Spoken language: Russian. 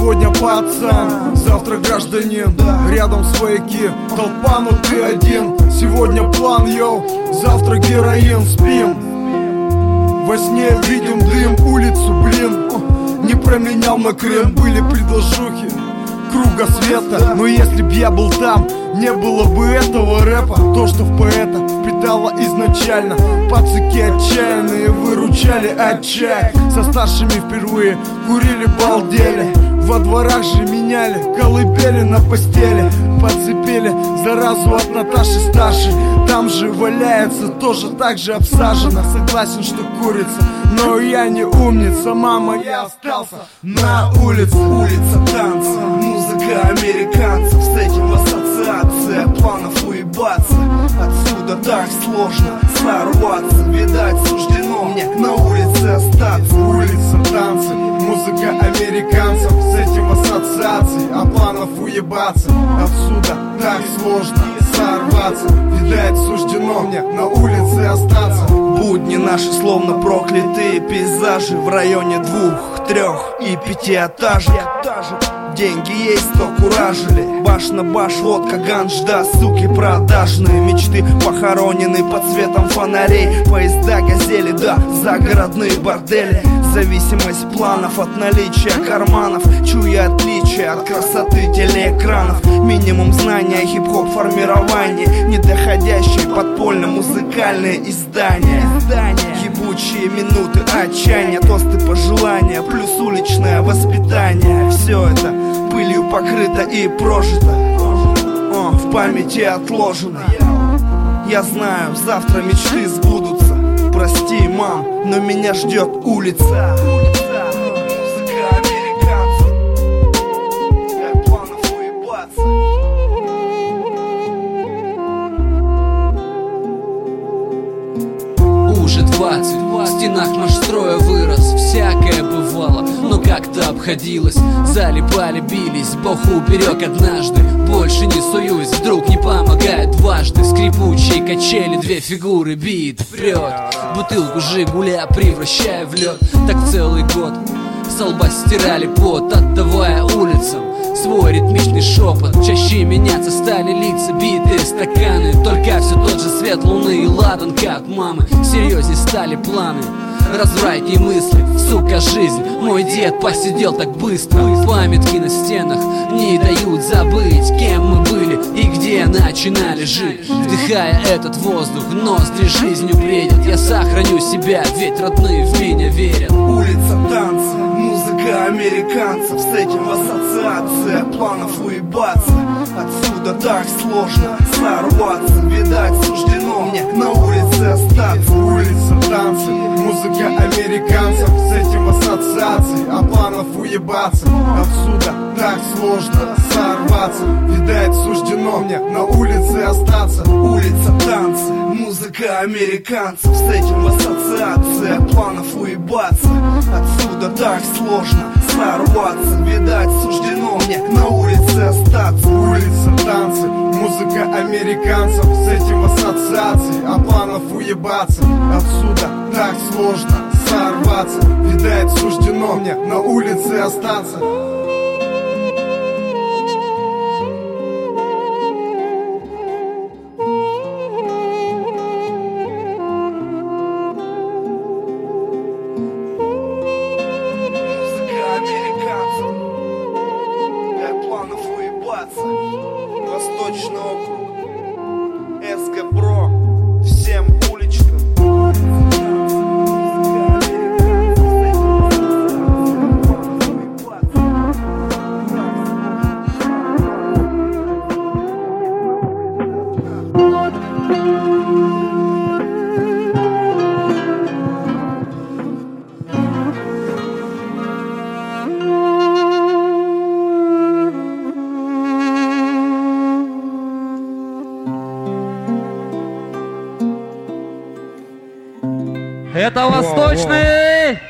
Сегодня пацан, завтра гражданин. Рядом свояки, толпа, но ты один. Сегодня план, йоу, завтра героин. Спим, во сне видим дым, улицу, блин. Не променял на Крым, были предложухи круга света. Но если б я был там, не было бы этого рэпа. То, что в поэта впитало изначально. Пацаки отчаянные выручали от чая. Со старшими впервые курили, балдели. Во дворах же меняли колыбели на постели. Подцепили заразу от Наташи старшей. Там же валяется, тоже так же обсажена. Согласен, что курица, но я не умница. Мама, я остался на улице. Улица танца, музыка американцев. С этим ассоциация планов уебаться. Отсюда так сложно сорваться. Видать, суждено мне на улице остаться. Улица танцы, музыка американцев. С этим ассоциацией, а планов уебаться. Отсюда так сложно сорваться. Видать, суждено мне на улице остаться. Будни наши словно проклятые пейзажи. В районе 2, 3 и 5 этажей. Деньги есть, то куражили. Баш на баш, водка, ганж, да, суки продажные. Мечты похоронены под светом фонарей. Поезда, газели, да, загородные бордели. Зависимость планов от наличия карманов. Чуя отличия от красоты телеэкранов. Минимум знания хип-хоп формирования. Недоходящие подпольно-музыкальные издания. Ебучие минуты отчаяния. Тосты пожелания, плюс уличное воспитание. Все это пылью покрыто и прожито, в памяти отложено. Я знаю, завтра мечты сбудутся. Прости, мам, но меня ждет улица. Музыка американцев. Нет планов уебаться. Уже 20, в стенах наш строя вырос. Всякое бывало, но как-то обходилось. Залипали, бились, Бог уберег однажды. Больше не суюсь, вдруг не помогает дважды. Скрипучие качели, 2 фигуры, бит вперед. Бутылку Жигуля превращая в лед. Так целый год со лба стирали пот, отдавая улицам свой ритмичный шепот. Чаще меняться стали лица, битые стаканы. Только все тот же свет луны и ладан, как мамы. Серьезней стали планы, развратней мысли, сука, жизнь. Мой дед посидел так быстро. Памятки на стенах не дают забыть, кем мы были и где начинали жить. Вдыхая этот воздух, ноздри жизнью бредят. Я сохраню себя, ведь родные в меня верят. Улица танца, музыка американцев. С этим ассоциация планов уебаться. Отсюда так сложно сорваться. Видать, суждено мне на улице остаться. Улица танцы, музыка американцев. С этим ассоциацией, а планов уебаться. Отсюда так сложно сорваться. Видать, суждено мне на улице остаться. Улица танцы, музыка американцев. С этим ассоциация планов уебаться. Отсюда так сложно сорваться. Видать, суждено мне на улице остаться. Улица танцы, музыка американцев. С этим ассоциацией, а планов уебаться. Отсюда так сложно сорваться. Видать, суждено мне на улице остаться. Восточный округ, СК-Бро, всем уличным. Это Восточный!